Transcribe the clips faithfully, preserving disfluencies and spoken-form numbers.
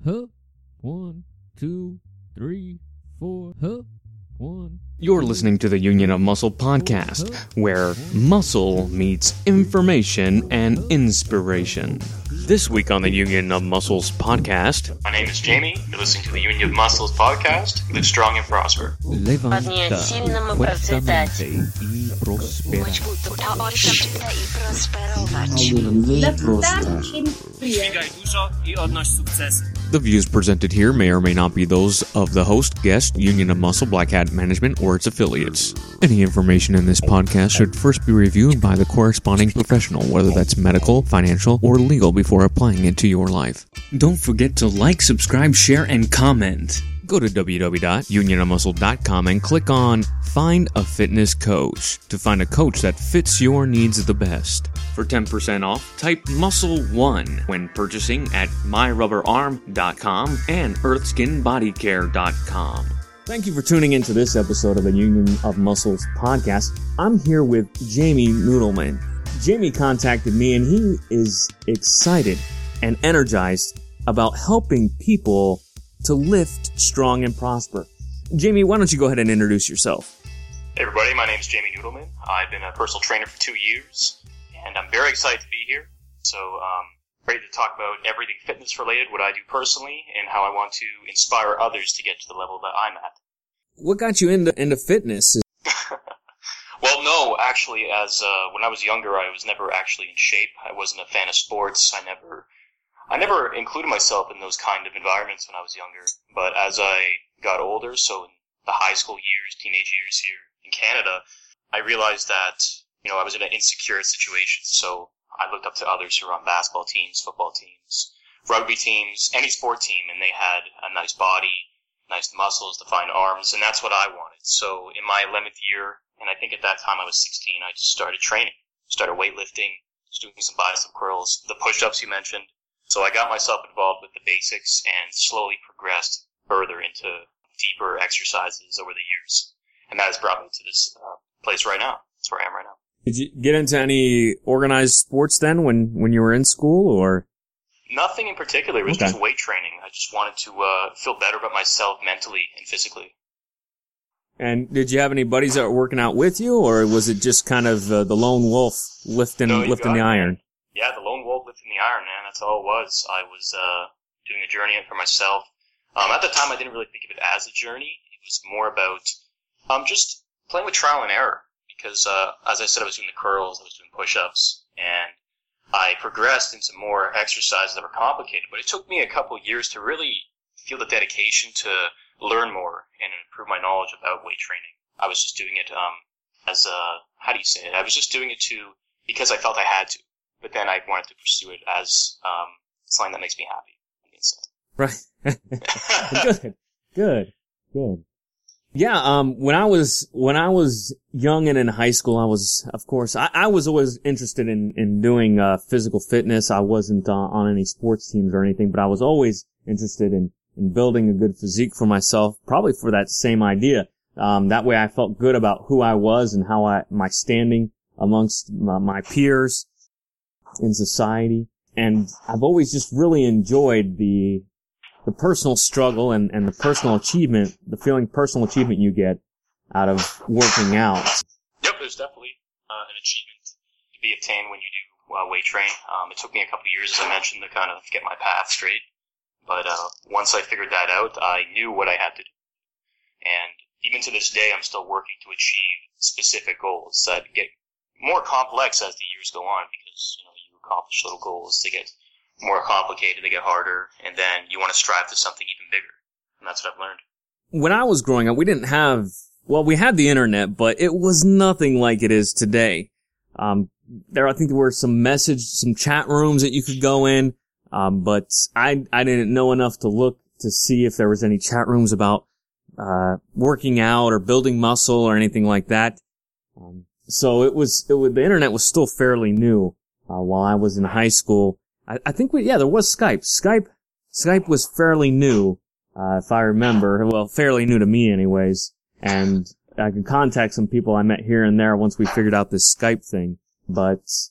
Huh? One, two, three, four. Huh? One. You're listening to the Union of Muscle podcast, where muscle meets information and inspiration. This week on the Union of Muscles podcast, my name is Jamie. You're listening to the Union of Muscles podcast. Live strong and prosper. Levanta fuertemente y prospera. The views presented here may or may not be those of the host, guest, Union of Muscle, Black Hat Management, or its affiliates. Any information in this podcast should first be reviewed by the corresponding professional, whether that's medical, financial, or legal, before applying it to your life. Don't forget to like, subscribe, share, and comment. Go to w w w dot union of muscle dot com and click on Find a Fitness Coach to find a coach that fits your needs the best. For ten percent off, type Muscle one when purchasing at my rubber arm dot com and earth skin body care dot com. Thank you for tuning into this episode of the Union of Muscles podcast. I'm here with Jamie Noodleman. Jamie contacted me and he is excited and energized about helping people to lift, strong, and prosper. Jamie, why don't you go ahead and introduce yourself? Hey everybody, my name is Jamie Noodleman. I've been a personal trainer for two years, and I'm very excited to be here. So, um, ready to talk about everything fitness related, what I do personally, and how I want to inspire others to get to the level that I'm at. What got you into into fitness? Well, no, actually, as uh, when I was younger, I was never actually in shape. I wasn't a fan of sports. I never, I never included myself in those kind of environments when I was younger. But as I got older, so in the high school years, teenage years here in Canada, I realized that, you know, I was in an insecure situation. So I looked up to others who were on basketball teams, football teams, rugby teams, any sport team, and they had a nice body, nice muscles, defined arms, and that's what I wanted. So in my eleventh year, and I think at that time I was sixteen, I just started training, started weightlifting, just doing some bicep curls, the push-ups you mentioned. So I got myself involved with the basics and slowly progressed further into deeper exercises over the years. And that has brought me to this uh, place right now. That's where I am right now. Did you get into any organized sports then when, when you were in school, or? Nothing in particular. It was Okay. just weight training. I just wanted to uh, feel better about myself mentally and physically. And did you have any buddies that were working out with you, or was it just kind of uh, the lone wolf lifting No, you lifting got the it, iron? man. Yeah, the lone wolf lifting the iron, man. That's all it was. I was uh, doing a journey for myself. Um, at the time, I didn't really think of it as a journey. It was more about um, just playing with trial and error. Because, uh, as I said, I was doing the curls, I was doing push-ups, and I progressed into more exercises that were complicated. But it took me a couple of years to really feel the dedication to learn more and improve my knowledge about weight training. I was just doing it um, as a, how do you say it? I was just doing it to, because I felt I had to. But then I wanted to pursue it as um, something that makes me happy on the inside. Right. Good. Good. Good. Yeah, um, when I was, when I was young and in high school, I was, of course, I, I was always interested in, in doing, uh, physical fitness. I wasn't uh, on any sports teams or anything, but I was always interested in, in building a good physique for myself, probably for that same idea. Um, that way I felt good about who I was and how I, my standing amongst my, my peers in society. And I've always just really enjoyed the, the personal struggle and, and the personal achievement, the feeling personal achievement you get out of working out. Yep, there's definitely uh, an achievement to be obtained when you do uh, weight train. Um, it took me a couple of years, as I mentioned, to kind of get my path straight. But uh, once I figured that out, I knew what I had to do. And even to this day, I'm still working to achieve specific goals that get more complex as the years go on, because, you know, you accomplish little goals, they get more complicated, they get harder, and then you want to strive to something even bigger. And that's what I've learned. When I was growing up, we didn't have, well, we had the internet, but it was nothing like it is today. Um, there, I think there were some message, some chat rooms that you could go in, um, but I, I didn't know enough to look to see if there was any chat rooms about, uh, working out or building muscle or anything like that. Um, so it was, it was, the internet was still fairly new, uh, while I was in high school. I, I think we, yeah, there was Skype. Skype, Skype was fairly new, uh, if I remember. Well, fairly new to me anyways. And I could contact some people I met here and there once we figured out this Skype thing. But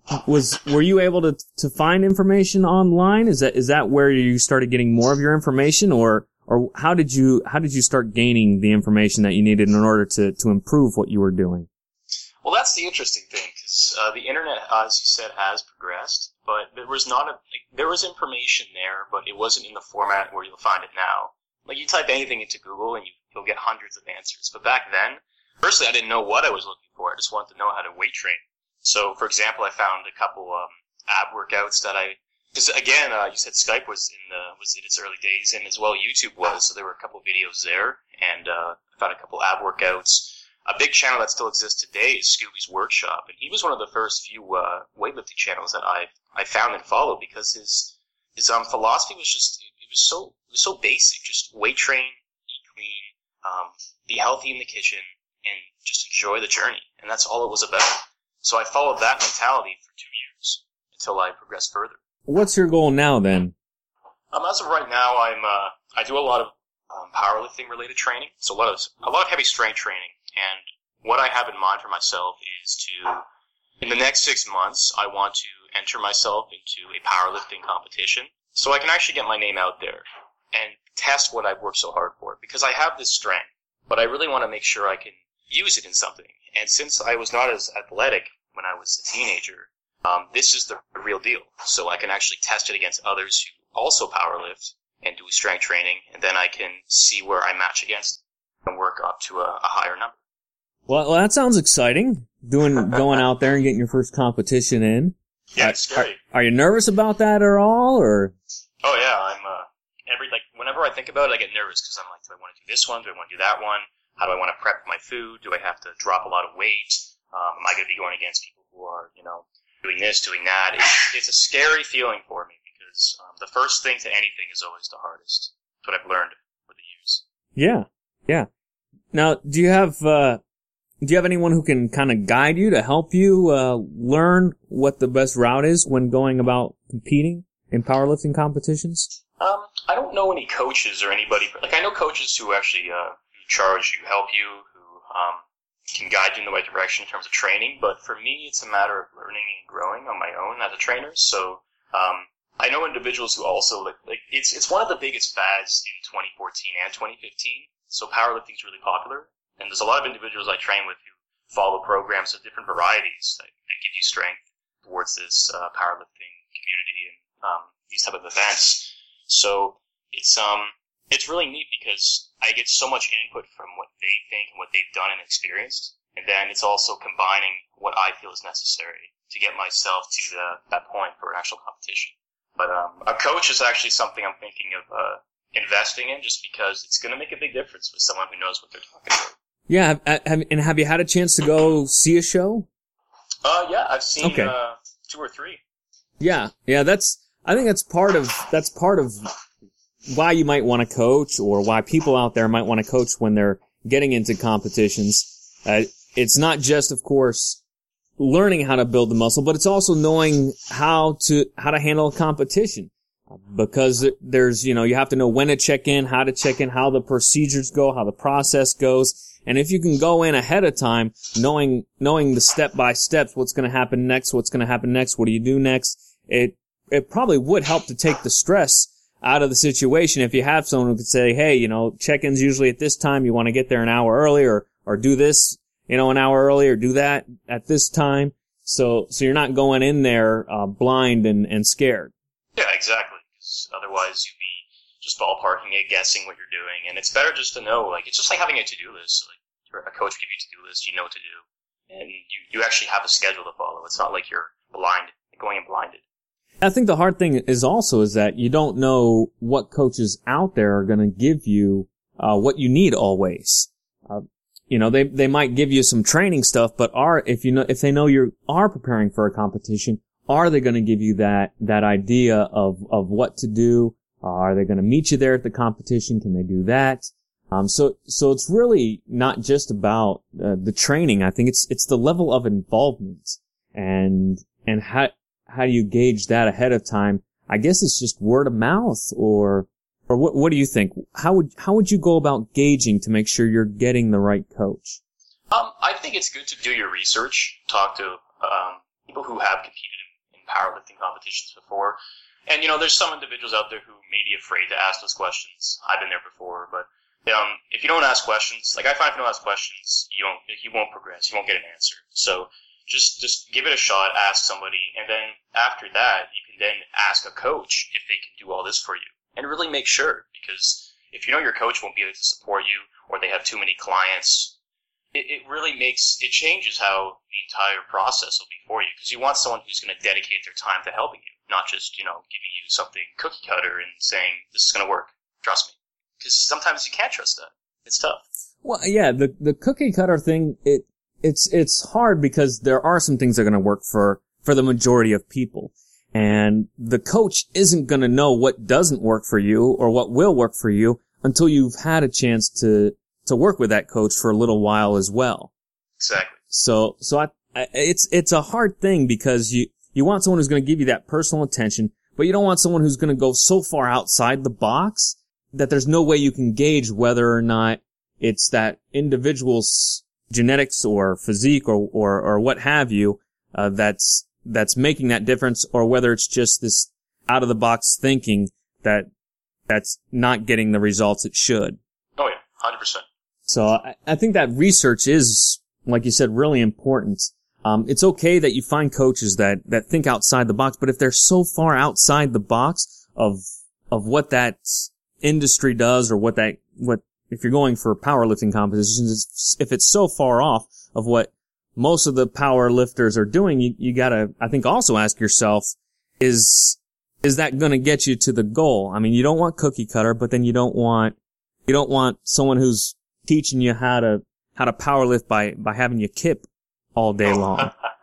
was were you able to to find information online? Is that is that where you started getting more of your information, or or how did you how did you start gaining the information that you needed in order to to improve what you were doing? Well, that's the interesting thing, because uh, the internet, as you said, has progressed, but there was not a like, there was information there, but it wasn't in the format where you'll find it now. Like, you type anything into Google and you, you'll get hundreds of answers. But back then, firstly, I didn't know what I was looking for. I just wanted to know how to weight train. So, for example, I found a couple um, ab workouts that I, because again, uh, you said Skype was in the was in its early days, and as well YouTube was. So there were a couple videos there, and uh, I found a couple ab workouts. A big channel that still exists today is Scooby's Workshop, and he was one of the first few uh, weightlifting channels that I I found and followed, because his his um philosophy was just it was so it was so basic. Just weight train, eat clean, um, be healthy in the kitchen, and just enjoy the journey. And that's all it was about. So I followed that mentality for two years until I progressed further. What's your goal now, then? Um, as of right now, I'm uh, I do a lot of um, powerlifting related training, so a lot of a lot of heavy strength training. And what I have in mind for myself is to, in the next six months, I want to enter myself into a powerlifting competition so I can actually get my name out there and test what I've worked so hard for. Because I have this strength, but I really want to make sure I can use it in something. And since I was not as athletic when I was a teenager, um, this is the real deal. So I can actually test it against others who also powerlift and do strength training, and then I can see where I match against and work up to a, a higher number. Well, that sounds exciting. Doing, going out there and getting your first competition in. Yeah, it's scary. Are, are you nervous about that at all, or? Oh yeah, I'm. Uh, every like whenever I think about it, I get nervous because I'm like, do I want to do this one? Do I want to do that one? How do I want to prep my food? Do I have to drop a lot of weight? Um, am I going to be going against people who are, you know, doing this, doing that? It's, it's a scary feeling for me because um, the first thing to anything is always the hardest. That's what I've learned over the years. Yeah, yeah. Now, do you have? Uh, Do you have anyone who can kind of guide you to help you uh, learn what the best route is when going about competing in powerlifting competitions? Um, I don't know any coaches or anybody. Like, I know coaches who actually uh, charge you, help you, who um, can guide you in the right direction in terms of training. But for me, it's a matter of learning and growing on my own as a trainer. So um, I know individuals who also like, like it's it's one of the biggest fads in twenty fourteen and twenty fifteen. So powerlifting is really popular. And there's a lot of individuals I train with who follow programs of different varieties that, that give you strength towards this uh, powerlifting community and um, these type of events. So it's um it's really neat because I get so much input from what they think and what they've done and experienced, and then it's also combining what I feel is necessary to get myself to the, that point for an actual competition. But um, a coach is actually something I'm thinking of uh, investing in, just because it's going to make a big difference with someone who knows what they're talking about. Yeah, have, have, and have you had a chance to go see a show? Uh, yeah, I've seen okay. uh, two or three. Yeah, yeah, that's, I think that's part of, that's part of why you might want to coach, or why people out there might want to coach when they're getting into competitions. Uh, it's not just, of course, learning how to build the muscle, but it's also knowing how to, how to handle a competition. Because there's, you know, you have to know when to check in, how to check in, how the procedures go, how the process goes. And if you can go in ahead of time, knowing, knowing the step by steps, what's going to happen next, what's going to happen next, what do you do next, it, it probably would help to take the stress out of the situation if you have someone who could say, hey, you know, check-in's usually at this time, you want to get there an hour early, or, or do this, you know, an hour early, or do that at this time. So, so you're not going in there, uh, blind and, and scared. Yeah, exactly. Because otherwise you'd be just ballparking it, guessing what you're doing. And it's better just to know, like, it's just like having a to-do list. Like, a coach give you a to-do list, you know what to do. And you, you actually have a schedule to follow. It's not like you're blind, going in blinded. I think the hard thing is also is that you don't know what coaches out there are going to give you, uh, what you need always. Uh, you know, they, they might give you some training stuff, but are, if you know, if they know you are preparing for a competition, are they going to give you that, that idea of, of what to do? Uh, are they going to meet you there at the competition? Can they do that? Um, so, so it's really not just about, uh, the training. I think it's, it's the level of involvement and, and how, how do you gauge that ahead of time? I guess it's just word of mouth, or, or what, what do you think? How would, how would you go about gauging to make sure you're getting the right coach? Um, I think it's good to do your research, talk to, um, people who have competed in powerlifting competitions before. And, you know, there's some individuals out there who may be afraid to ask those questions. I've been there before, but um, if you don't ask questions, like I find if you don't ask questions, you don't, you won't progress. You won't get an answer. So just, just give it a shot, ask somebody, and then after that, you can then ask a coach if they can do all this for you. And really make sure, because if you know your coach won't be able to support you, or they have too many clients, it, it really makes, it changes how the entire process will be for you. Because you want someone who's going to dedicate their time to helping you, not just, you know, giving you something cookie cutter and saying, this is going to work, trust me. Because sometimes you can't trust that. It's tough. Well, yeah, the, the cookie cutter thing, it, it's, it's hard because there are some things that are going to work for, for the majority of people. And the coach isn't going to know what doesn't work for you or what will work for you until you've had a chance to, to work with that coach for a little while as well. Exactly. So, so I, I it's, it's a hard thing because you, you want someone who's going to give you that personal attention, but you don't want someone who's going to go so far outside the box that there's no way you can gauge whether or not it's that individual's genetics or physique or, or, or what have you, uh, that's, that's making that difference, or whether it's just this out of the box thinking that that's not getting the results it should. Oh yeah, one hundred percent. So I, I think that research is, like you said, really important. Um, it's okay that you find coaches that, that think outside the box, but if they're so far outside the box of, of what that industry does, or what that, what, if you're going for powerlifting competitions, if it's so far off of what most of the power lifters are doing, you, you gotta, I think, also ask yourself, is, is that gonna get you to the goal? I mean, you don't want cookie cutter, but then you don't want, you don't want someone who's teaching you how to, how to power lift by, by having you kip all day long.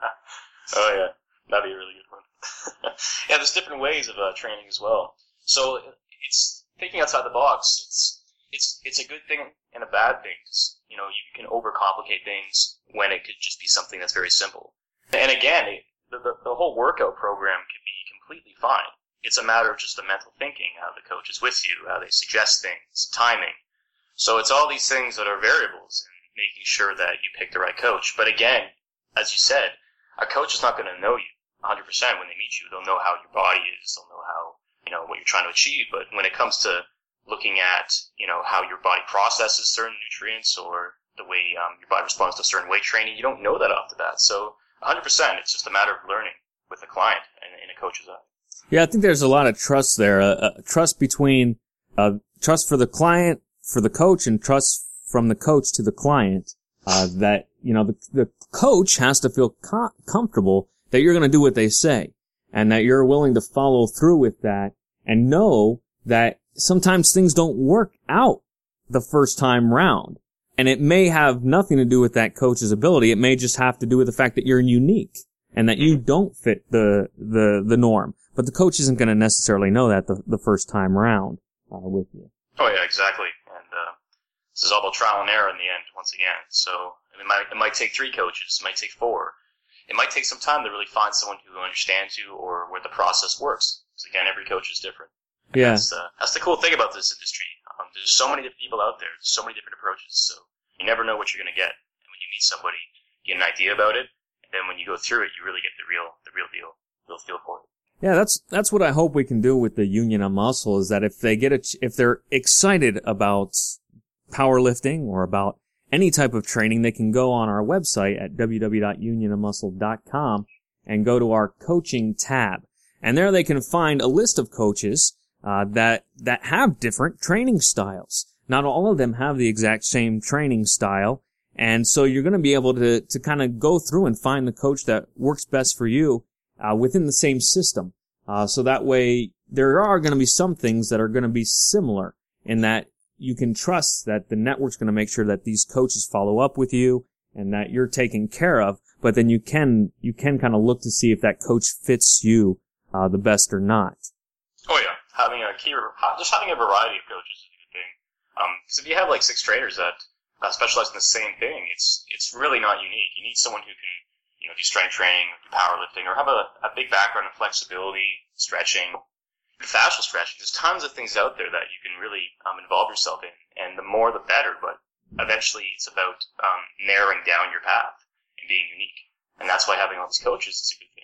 Oh yeah, that'd be a really good one. Yeah, there's different ways of uh, training as well. So it's, thinking outside the box, it's, it's, it's a good thing and a bad thing. You know, you can overcomplicate things when it could just be something that's very simple. And again, it, the, the, the whole workout program could be completely fine. It's a matter of just the mental thinking, how the coach is with you, how they suggest things, timing. So it's all these things that are variables in making sure that you pick the right coach. But again, as you said, a coach is not going to know you one hundred percent when they meet you. They'll know how your body is. They'll know how, you know, what you're trying to achieve. But when it comes to looking at, you know, how your body processes certain nutrients or the way um, your body responds to certain weight training, you don't know that off the bat. So one hundred percent, it's just a matter of learning with the client and in a coach's eye. Yeah, I think there's a lot of trust there. Uh, uh, trust between, uh, trust for the client, for the coach, and trust from the coach to the client. Uh, that, you know, the, the coach has to feel com- comfortable that you're going to do what they say and that you're willing to follow through with that and know that sometimes things don't work out the first time round. And it may have nothing to do with that coach's ability. It may just have to do with the fact that you're unique and that you don't fit the, the, the norm. But the coach isn't going to necessarily know that the, the first time round, uh, with you. Oh yeah, exactly. And, uh, this is all about trial and error in the end, once again. So, it might, it might take three coaches. It might take four. It might take some time to really find someone who understands you or where the process works. Because again, every coach is different. And yeah. That's, uh, that's the cool thing about this industry. Um, there's so many different people out there. There's so many different approaches. So you never know what you're going to get. And when you meet somebody, you get an idea about it. And then when you go through it, you really get the real, the real deal, real feel for it. Yeah, that's, that's what I hope we can do with the Union of Muscle is that if they get a, if they're excited about powerlifting or about any type of training, they can go on our website at w w w dot union of muscle dot com and go to our coaching tab. And there they can find a list of coaches uh, that that have different training styles. Not all of them have the exact same training style, and so you're going to be able to to kind of go through and find the coach that works best for you uh, within the same system. Uh, so that way, there are going to be some things that are going to be similar in that you can trust that the network's going to make sure that these coaches follow up with you and that you're taken care of. But then you can you can kind of look to see if that coach fits you uh, the best or not. Oh yeah, having a key, just having a variety of coaches is a good thing. Um, because if you have like six trainers that uh, specialize in the same thing, it's it's really not unique. You need someone who can, you know, do strength training, do powerlifting, or have a, a big background in flexibility, stretching, fascial stretching. There's tons of things out there that you can really um, involve yourself in, and the more the better. But eventually, it's about um, narrowing down your path and being unique, and that's why having all these coaches is a good thing.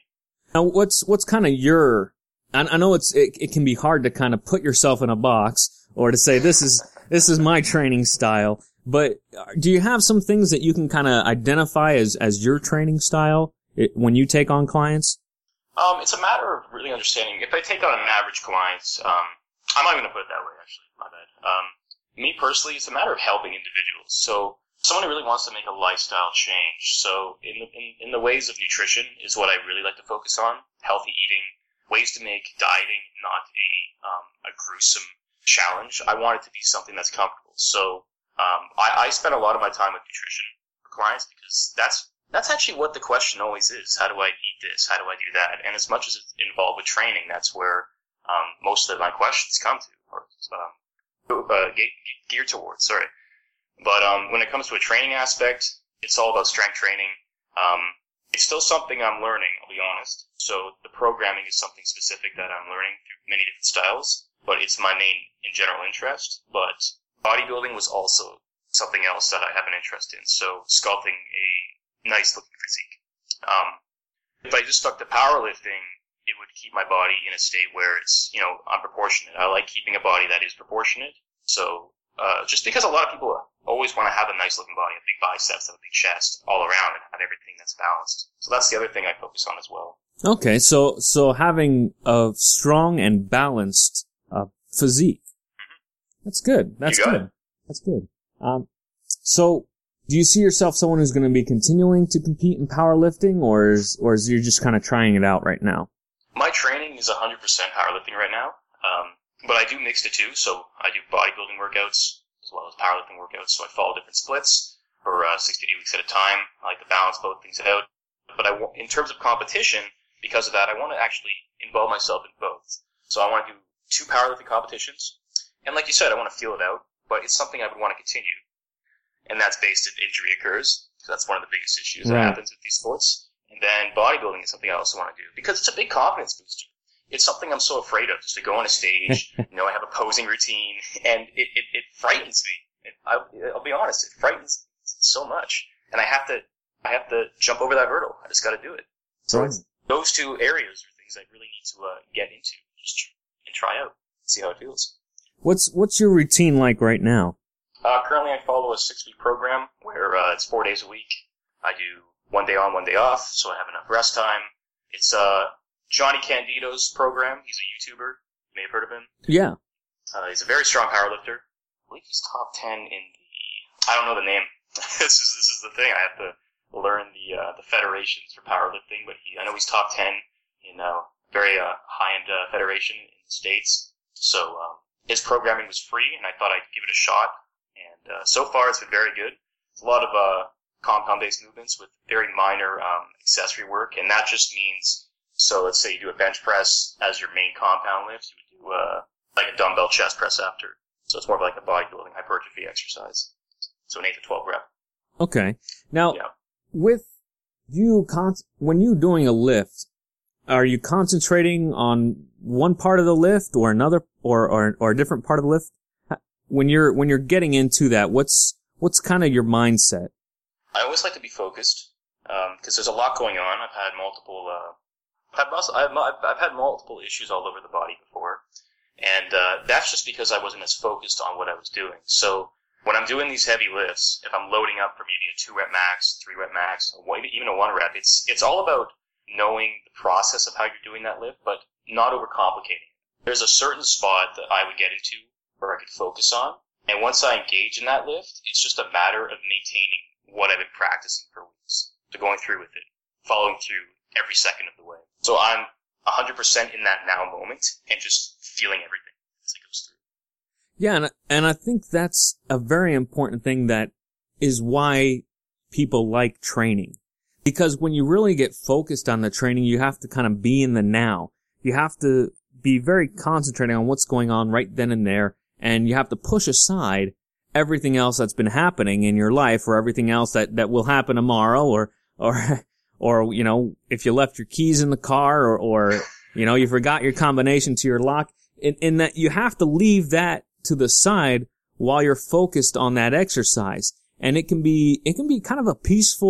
Now, what's what's kind of your? I, I know it's it, it can be hard to kind of put yourself in a box or to say this is this is my training style. But do you have some things that you can kind of identify as as your training style it, when you take on clients? Um, it's a matter of really understanding. If I take on an average client, um, I'm not even going to put it that way, actually. My bad. Um, me personally, it's a matter of helping individuals. So someone who really wants to make a lifestyle change. So in the, in, in the ways of nutrition is what I really like to focus on. Healthy eating, ways to make dieting not a, um, a gruesome challenge. I want it to be something that's comfortable. So, um, I, I spend a lot of my time with nutrition for clients because that's That's actually what the question always is. How do I eat this? How do I do that? And as much as it's involved with training, that's where um, most of my questions come to, or um, uh, ge- geared towards. Sorry, but um, when it comes to a training aspect, it's all about strength training. Um, it's still something I'm learning. I'll be honest. So the programming is something specific that I'm learning through many different styles, but it's my main in general interest. But bodybuilding was also something else that I have an interest in. So sculpting a nice looking physique. Um, if I just stuck to powerlifting, it would keep my body in a state where it's, you know, unproportionate. I like keeping a body that is proportionate. So, uh, just because a lot of people always want to have a nice looking body, a big biceps, have a big chest all around and have everything that's balanced. So that's the other thing I focus on as well. Okay. So, so having a strong and balanced, uh, physique. Mm-hmm. That's good. That's good. It. That's good. Um, so, do you see yourself someone who's going to be continuing to compete in powerlifting, or is, or is you just kind of trying it out right now? My training is one hundred percent powerlifting right now, um, but I do mix the two. So I do bodybuilding workouts as well as powerlifting workouts. So I follow different splits for uh, six to eight weeks at a time. I like to balance both things out. But I, in terms of competition, because of that, I want to actually involve myself in both. So I want to do two powerlifting competitions, and like you said, I want to feel it out. But it's something I would want to continue. And that's based if injury occurs. So that's one of the biggest issues right. that happens with these sports. And then bodybuilding is something I also want to do because it's a big confidence booster. It's something I'm so afraid of, just to go on a stage. You know, I have a posing routine, and it, it, it frightens me. It, I, I'll be honest, it frightens so much, and I have to I have to jump over that hurdle. I just got to do it. So right. it's, those two areas are things I really need to uh, get into, just and try out, see how it feels. What's what's your routine like right now? Uh, currently I follow a six-week program where, uh, it's four days a week. I do one day on, one day off, so I have enough rest time. It's, uh, Johnny Candido's program. He's a YouTuber. You may have heard of him. Yeah. Uh, he's a very strong powerlifter. I believe he's top ten in the, I don't know the name. this is, this is the thing. I have to learn the, uh, the federations for powerlifting, but he, I know he's top ten in, uh, very, uh, high-end, uh, federation in the States. So, um, his programming was free, and I thought I'd give it a shot. And uh, so far, it's been very good. It's a lot of uh, compound-based movements with very minor um, accessory work, and that just means, so let's say you do a bench press as your main compound lift, you would do uh, like a dumbbell chest press after. So it's more of like a bodybuilding hypertrophy exercise. So an eight to twelve rep. Okay. Now, yeah. with you, con- when you doing a lift, are you concentrating on one part of the lift or another, or or, or a different part of the lift? When you're, when you're getting into that, what's, what's kind of your mindset? I always like to be focused, um, cause there's a lot going on. I've had multiple, uh, I've, muscle, I've, I've had multiple issues all over the body before. And, uh, that's just because I wasn't as focused on what I was doing. So when I'm doing these heavy lifts, if I'm loading up for maybe a two rep max, three rep max, or even a one rep, it's, it's all about knowing the process of how you're doing that lift, but not overcomplicating it. There's a certain spot that I would get into where I could focus on. And once I engage in that lift, it's just a matter of maintaining what I've been practicing for weeks. So going through with it, following through every second of the way. So I'm one hundred percent in that now moment and just feeling everything as it goes through. Yeah, and, and I think that's a very important thing that is why people like training. Because when you really get focused on the training, you have to kind of be in the now. You have to be very concentrating on what's going on right then and there. And you have to push aside everything else that's been happening in your life, or everything else that, that will happen tomorrow, or, or, or, you know, if you left your keys in the car, or, or, you know, you forgot your combination to your lock, in, in that you have to leave that to the side while you're focused on that exercise. And it can be, it can be kind of a peaceful,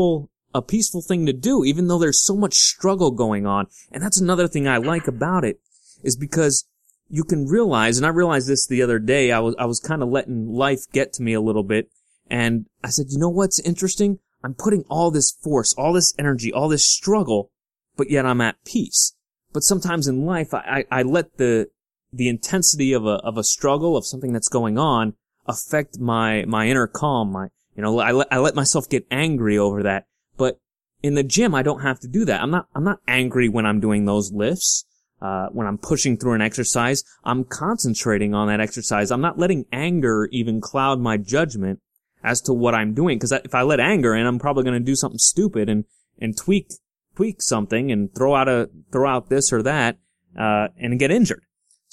a peaceful thing to do, even though there's so much struggle going on. And that's another thing I like about it, is because you can realize, and I realized this the other day, I was, I was kind of letting life get to me a little bit, and I said, you know what's interesting? I'm putting all this force, all this energy, all this struggle, but yet I'm at peace. But sometimes in life, I, I, I let the, the intensity of a, of a struggle, of something that's going on, affect my, my inner calm, my, you know, I let, I let myself get angry over that. But in the gym, I don't have to do that. I'm not, I'm not angry when I'm doing those lifts. Uh, when I'm pushing through an exercise, I'm concentrating on that exercise. I'm not letting anger even cloud my judgment as to what I'm doing. Cause if I let anger in, I'm probably going to do something stupid and, and tweak, tweak something and throw out a, throw out this or that, uh, and get injured.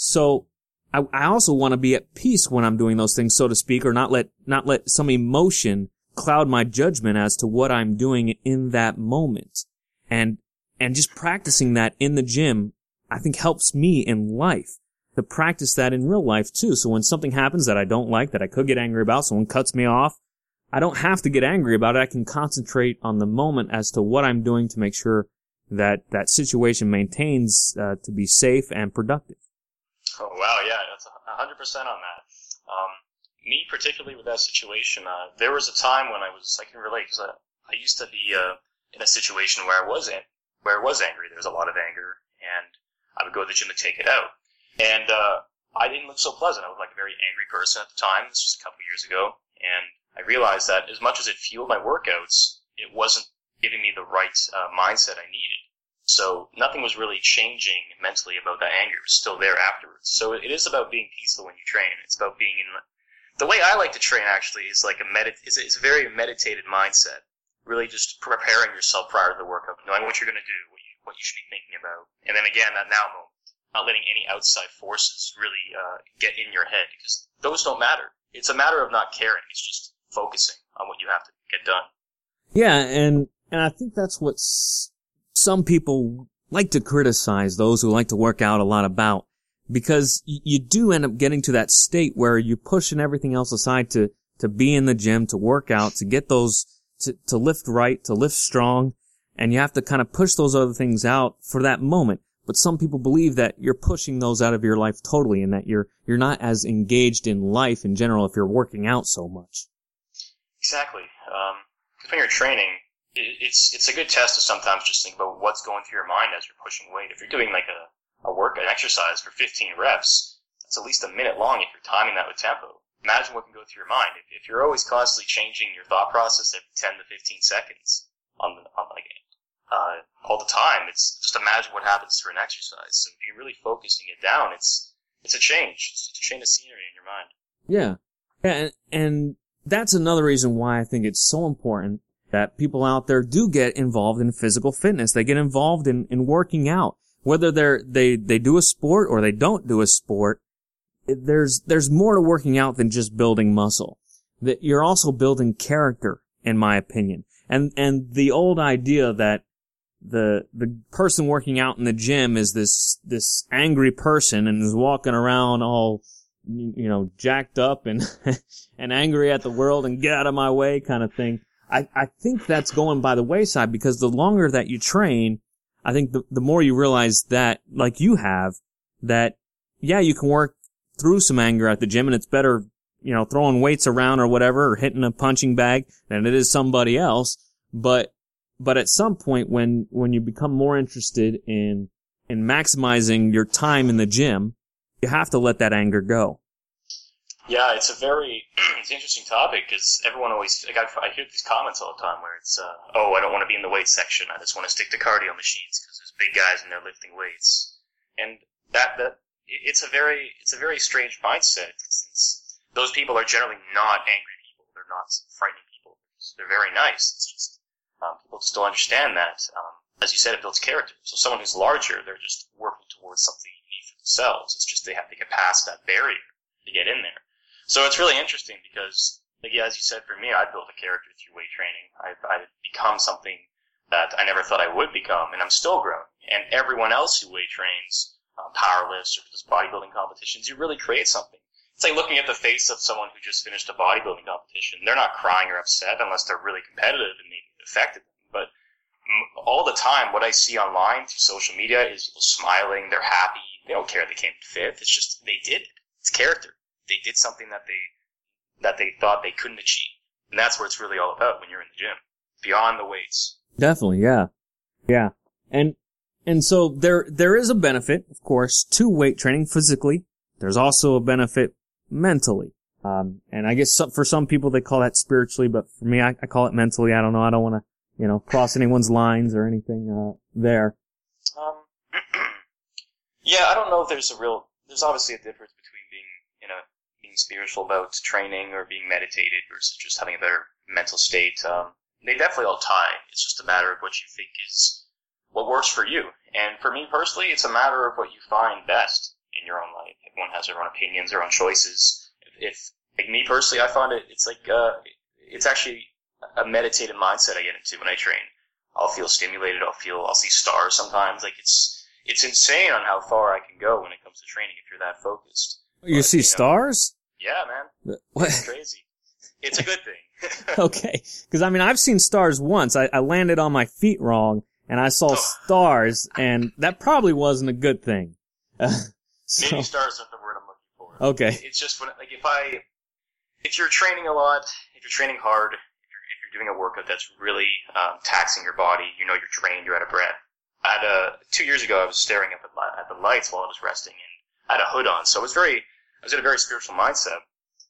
So I, I also want to be at peace when I'm doing those things, so to speak, or not let, not let some emotion cloud my judgment as to what I'm doing in that moment. And, and just practicing that in the gym, I think helps me in life to practice that in real life too. So when something happens that I don't like, that I could get angry about, someone cuts me off, I don't have to get angry about it. I can concentrate on the moment as to what I'm doing to make sure that that situation maintains uh, to be safe and productive. Oh, wow, yeah, that's one hundred percent on that. Um, me, particularly with that situation, uh, there was a time when I was, I can relate, because I, I used to be uh, in a situation where I was in, where I was angry. There was a lot of anger, and I would go to the gym to take it out. And uh, I didn't look so pleasant. I was like a very angry person at the time. This was a couple of years ago. And I realized that as much as it fueled my workouts, it wasn't giving me the right uh, mindset I needed. So nothing was really changing mentally about that anger. It was still there afterwards. So it is about being peaceful when you train. It's about being in the way I like to train, actually, is like a medit. It's a, it's a very meditated mindset. Really just preparing yourself prior to the workout, knowing what you're going to do, what you, what you should be thinking about. And then again, that now moment, not letting any outside forces really uh, get in your head, because those don't matter. It's a matter of not caring. It's just focusing on what you have to get done. Yeah, and and I think that's what s- some people like to criticize those who like to work out a lot about, because y- you do end up getting to that state where you're pushing everything else aside to to be in the gym, to work out, to get those, to, to lift right, to lift strong, and you have to kind of push those other things out for that moment. But some people believe that you're pushing those out of your life totally, and that you're you're not as engaged in life in general if you're working out so much. Exactly. Um, because when you're training, it, it's it's a good test to sometimes just think about what's going through your mind as you're pushing weight. If you're doing like a, a work, an exercise for fifteen reps, that's at least a minute long if you're timing that with tempo. Imagine what can go through your mind. If, if you're always constantly changing your thought process every ten to fifteen seconds on, the, on like Uh, all the time, it's just imagine what happens through an exercise. So if you're really focusing it down, it's it's a change. It's a change of scenery in your mind. Yeah, and and that's another reason why I think it's so important that people out there do get involved in physical fitness. They get involved in, in working out, whether they're they they do a sport or they don't do a sport. There's there's more to working out than just building muscle. That you're also building character, in my opinion. And and the old idea that the the person working out in the gym is this this angry person and is walking around all, you know, jacked up and and angry at the world and get out of my way kind of thing. I I think that's going by the wayside, because the longer that you train, I think the the more you realize that, like you have, that yeah, you can work through some anger at the gym, and it's better, you know, throwing weights around or whatever, or hitting a punching bag than it is somebody else. But But at some point, when, when you become more interested in, in maximizing your time in the gym, you have to let that anger go. Yeah, it's a very, it's an interesting topic, because everyone always, like I, I hear these comments all the time where it's, uh, oh, I don't want to be in the weight section. I just want to stick to cardio machines because there's big guys and they're lifting weights. And that, that, it's a very, it's a very strange mindset, since those people are generally not angry people. They're not frightening people. They're very nice. It's just, Um, people just don't understand that. Um, as you said, it builds character. So someone who's larger, they're just working towards something unique for themselves. It's just they have to get past that barrier to get in there. So it's really interesting because, like, yeah, as you said, for me, I built a character through weight training. I've, I've become something that I never thought I would become, and I'm still growing. And everyone else who weight trains, uh, power lifts or does bodybuilding competitions, you really create something. It's like looking at the face of someone who just finished a bodybuilding competition. They're not crying or upset unless they're really competitive and maybe it affected them. But all the time, what I see online through social media is people smiling, they're happy, they don't care they came fifth. It's just they did it. It's character. They did something that they that they thought they couldn't achieve, and that's what it's really all about when you're in the gym, beyond the weights. Definitely, yeah, yeah, and and so there there is a benefit, of course, to weight training physically. There's also a benefit mentally, um, and I guess some, for some people they call that spiritually, but for me, I, I call it mentally. I don't know. I don't want to, you know, cross anyone's lines or anything uh, there. Um, yeah, I don't know if there's a real. There's obviously a difference between being, you know, being spiritual about training or being meditated versus just having a better mental state. Um, they definitely all tie. It's just a matter of what you think is what works for you. And for me personally, it's a matter of what you find best in your own life. Everyone has their own opinions, their own choices. If, if like me personally, I find it, it's like, uh, it's actually a meditative mindset I get into when I train. I'll feel stimulated. I'll feel, I'll see stars sometimes. Like it's, it's insane on how far I can go when it comes to training if you're that focused. You but, see you know, stars? Yeah, man. What? It's crazy. It's a good thing. Okay. Cause I mean, I've seen stars once. I, I landed on my feet wrong and I saw Oh. stars and that probably wasn't a good thing. Uh, so, Maybe stars not the word I'm looking for. okay. It's just when, like, if I, if you're training a lot, if you're training hard, if you're, if you're doing a workout that's really um, taxing your body, you know you're drained, you're out of breath. I had a, two years ago, I was staring up at, li- at the lights while I was resting, and I had a hood on, so I was very, I was in a very spiritual mindset,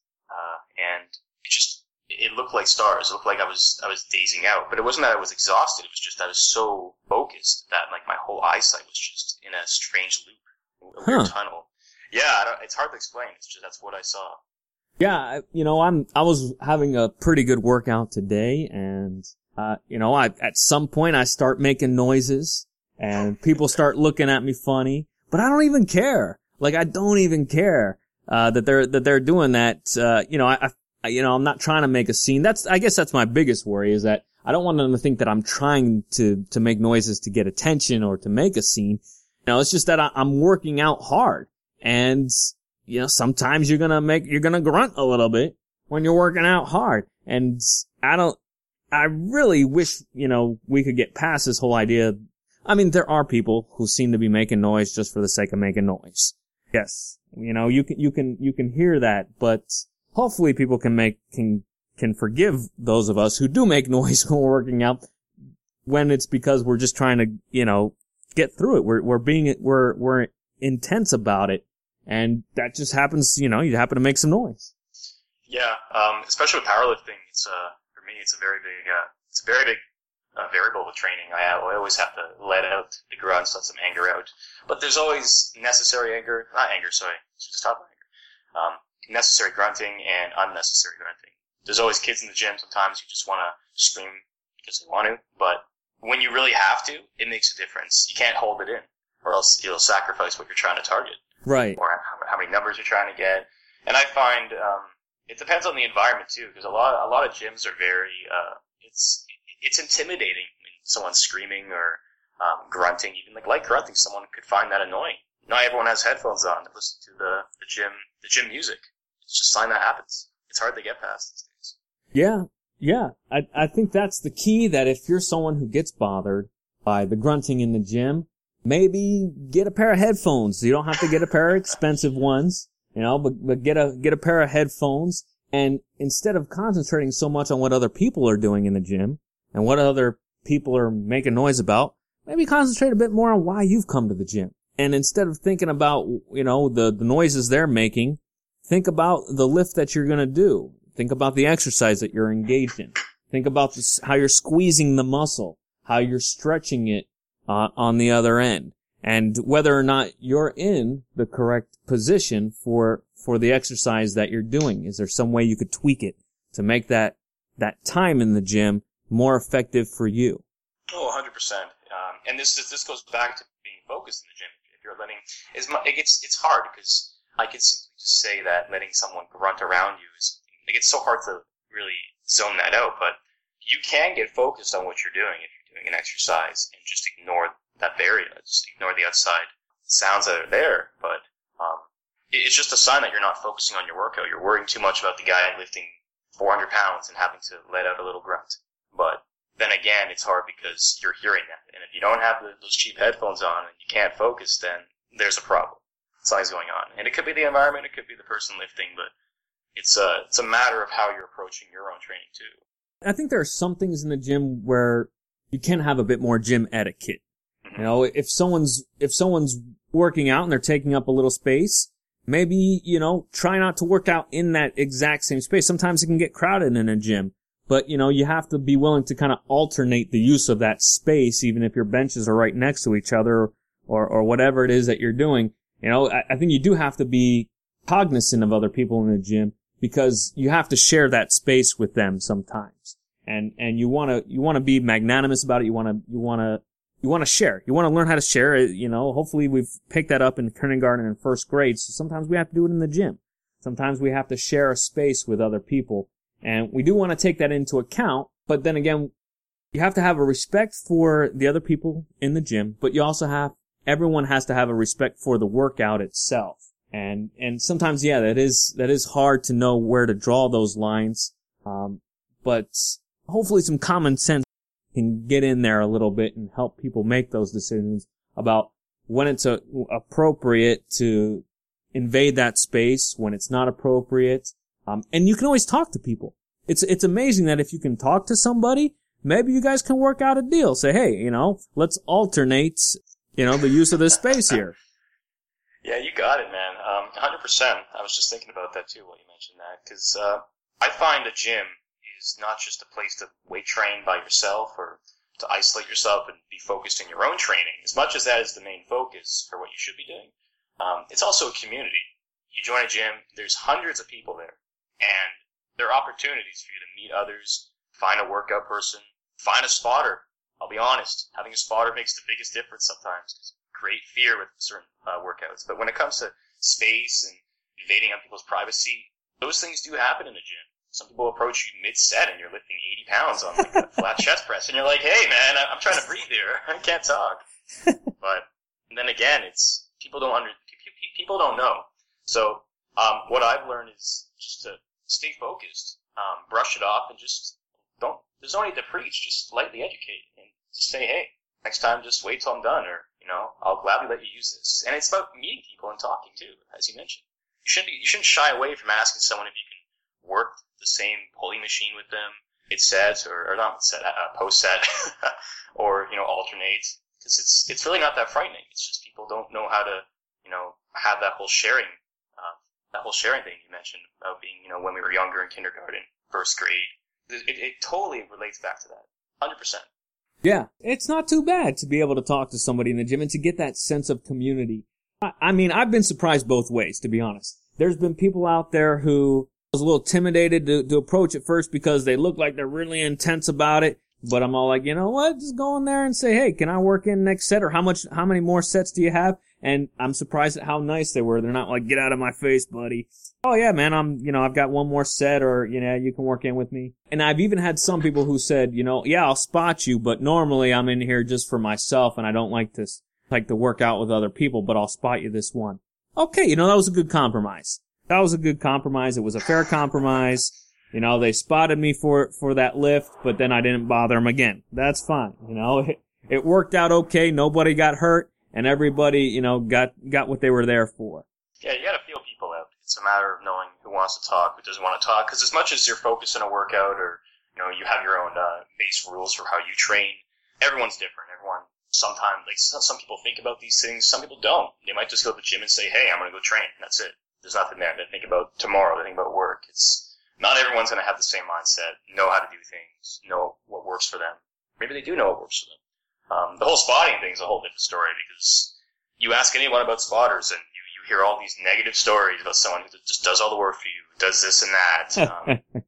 uh, and it just, it looked like stars. It looked like I was, I was dazing out, but it wasn't that I was exhausted. It was just I was so focused that like my whole eyesight was just in a strange loop, a weird Huh. tunnel. Yeah, I don't, it's hard to explain. It's just that's what I saw. Yeah, I- you know, I'm, I was having a pretty good workout today and, uh, you know, I, at some point I start making noises and people start looking at me funny, but I don't even care. Like, I don't even care, uh, that they're, that they're doing that. Uh, you know, I, I, you know, I'm not trying to make a scene. That's, I guess that's my biggest worry is that I don't want them to think that I'm trying to, to make noises to get attention or to make a scene. You know, it's just that I, I'm working out hard and, you know, sometimes you're gonna make, you're gonna grunt a little bit when you're working out hard. And I don't, I really wish, you know, we could get past this whole idea. I mean, there are people who seem to be making noise just for the sake of making noise. Yes. You know, you can, you can, you can hear that, but hopefully people can make, can, can forgive those of us who do make noise when we're working out when it's because we're just trying to, you know, get through it. We're, we're being, we're, we're intense about it. And that just happens, you know, you happen to make some noise. Yeah, um, especially with powerlifting, it's uh, for me, it's a very big, uh, it's a very big uh, variable with training. I, I always have to let out the grunts, let some anger out. But there's always necessary anger, not anger, sorry, just talk about anger. Um, necessary grunting and unnecessary grunting. There's always kids in the gym sometimes who just want to scream because they want to, but when you really have to, it makes a difference. You can't hold it in, or else you'll sacrifice what you're trying to target. Right. Or how, how many numbers you're trying to get. And I find, um, it depends on the environment too, because a lot, a lot of gyms are very, uh, it's, it's intimidating when someone's screaming or, um, grunting, even like light grunting, someone could find that annoying. Not everyone has headphones on to listen to the, the gym, the gym music. It's just a sign that happens. It's hard to get past these days. Yeah. Yeah. I, I think that's the key, that if you're someone who gets bothered by the grunting in the gym, maybe get a pair of headphones. You don't have to get a pair of expensive ones, you know, but, but get a, get a pair of headphones. And instead of concentrating so much on what other people are doing in the gym and what other people are making noise about, maybe concentrate a bit more on why you've come to the gym. And instead of thinking about, you know, the, the noises they're making, think about the lift that you're going to do. Think about the exercise that you're engaged in. Think about this, how you're squeezing the muscle, how you're stretching it uh, on the other end, and whether or not you're in the correct position for for the exercise that you're doing. Is there some way you could tweak it to make that that time in the gym more effective for you? Oh, one hundred percent. Um, and this this goes back to being focused in the gym. If you're letting, it's it's it's hard because I could simply just say that letting someone grunt around you is like, it's so hard to really zone that out. But you can get focused on what you're doing if you're doing an exercise and just ignore that barrier, just ignore the outside sounds that are there. But um, it, it's just a sign that you're not focusing on your workout. You're worrying too much about the guy lifting four hundred pounds and having to let out a little grunt. But then again, it's hard because you're hearing that. And if you don't have the, those cheap headphones on and you can't focus, then there's a problem. Something's going on. And it could be the environment, it could be the person lifting, but it's a, it's a matter of how you're approaching your own training too. I think there are some things in the gym where you can have a bit more gym etiquette. Mm-hmm. You know, if someone's, if someone's working out and they're taking up a little space, maybe, you know, try not to work out in that exact same space. Sometimes it can get crowded in a gym, but, you know, you have to be willing to kind of alternate the use of that space, even if your benches are right next to each other or, or whatever it is that you're doing. You know, I, I think you do have to be cognizant of other people in the gym because you have to share that space with them sometimes. And, and you want to, you want to be magnanimous about it. You want to, you want to, you want to share. You want to learn how to share it. You know, hopefully we've picked that up in kindergarten and first grade. So sometimes we have to do it in the gym. Sometimes we have to share a space with other people. And we do want to take that into account. But then again, you have to have a respect for the other people in the gym, but you also have, everyone has to have a respect for the workout itself. And, and sometimes, yeah, that is, that is hard to know where to draw those lines. Um, but hopefully some common sense can get in there a little bit and help people make those decisions about when it's a, appropriate to invade that space, when it's not appropriate. Um, and you can always talk to people. It's, it's amazing that if you can talk to somebody, maybe you guys can work out a deal. Say, hey, you know, let's alternate, you know, the use of this space here. Yeah, you got it, man. Um, one hundred percent. I was just thinking about that too while you mentioned that, because uh, I find a gym is not just a place to weight train by yourself or to isolate yourself and be focused in your own training. As much as that is the main focus for what you should be doing, um, it's also a community. You join a gym, there's hundreds of people there, and there are opportunities for you to meet others, find a workout person, find a spotter. I'll be honest, having a spotter makes the biggest difference sometimes. There's great fear with certain uh, workouts, but when it comes to space and invading on people's privacy, those things do happen in the gym. Some people approach you mid-set and you're lifting eighty pounds on like a flat chest press, and you're like, hey man, I'm trying to breathe here. I can't talk. But then again, it's, people don't under, people don't know. So, um, what I've learned is just to stay focused, um, brush it off, and just don't, there's no need to preach, just lightly educate, and just say, hey, next time just wait till I'm done, or, you know, I'll gladly let you use this. And it's about meeting people and talking too, as you mentioned. You shouldn't be, you shouldn't shy away from asking someone if you can work the same pulley machine with them, mid set, or, or not mid set, uh, post set, or, you know, alternate, because it's, it's really not that frightening. It's just people don't know how to, you know, have that whole sharing, uh, that whole sharing thing you mentioned about being, you know, when we were younger in kindergarten, first grade. It, it, it totally relates back to that. one hundred percent. Yeah. It's not too bad to be able to talk to somebody in the gym and to get that sense of community. I, I mean, I've been surprised both ways, to be honest. There's been people out there who was a little intimidated to, to approach at first because they look like they're really intense about it. But I'm all like, you know what? Just go in there and say, hey, can I work in next set? Or how much, how many more sets do you have? And I'm surprised at how nice they were. They're not like, get out of my face, buddy. Oh yeah, man, I'm, you know, I've got one more set, or, you know, you can work in with me. And I've even had some people who said, you know, yeah, I'll spot you, but normally I'm in here just for myself and I don't like to, like to work out with other people, but I'll spot you this one. Okay, you know, that was a good compromise. That was a good compromise. It was a fair compromise. You know, they spotted me for, for that lift, but then I didn't bother them again. That's fine. You know, it, it worked out okay. Nobody got hurt, and everybody, you know, got, got what they were there for. Yeah, you gotta feel people out. It's a matter of knowing who wants to talk, who doesn't want to talk, because as much as you're focused on a workout, or, you know, you have your own, uh, base rules for how you train, everyone's different. Everyone, sometimes, like, some people think about these things, some people don't. They might just go to the gym and say, hey, I'm gonna go train. That's it. There's nothing there. They think about tomorrow. They think about work. It's, not everyone's going to have the same mindset, know how to do things, know what works for them. Maybe they do know what works for them. Um, the whole spotting thing is a whole different story, because you ask anyone about spotters and you, you hear all these negative stories about someone who just does all the work for you, does this and that. Um, it,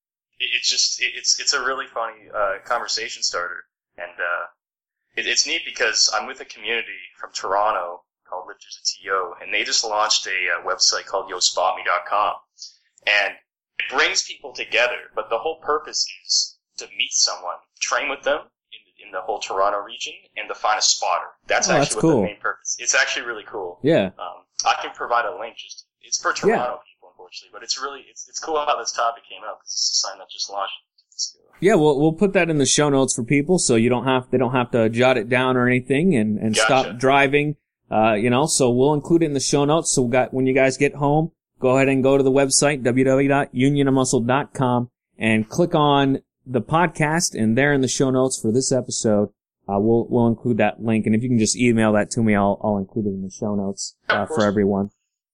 it's just, it, it's, it's a really funny, uh, conversation starter. And, uh, it, it's neat because I'm with a community from Toronto called Lifters of T O, and they just launched a, uh, website called yo spot me dot com. And it brings people together, but the whole purpose is to meet someone, train with them in, in the whole Toronto region, and to find a spotter. That's oh, actually that's what cool. the main purpose. It's actually really cool. Yeah. Um, I can provide a link. Just it's for Toronto yeah. people, unfortunately, but it's really it's it's cool how this topic came up. It's a sign that just launched. months ago. Yeah, we'll we'll put that in the show notes for people, so you don't have they don't have to jot it down or anything, and and Gotcha. stop driving. Uh, you know, so we'll include it in the show notes. So we got when you guys get home, go ahead and go to the website w w w dot union of muscle dot com and click on the podcast, and there in the show notes for this episode, uh, we'll we'll include that link. And if you can just email that to me, I'll I'll include it in the show notes uh, for everyone.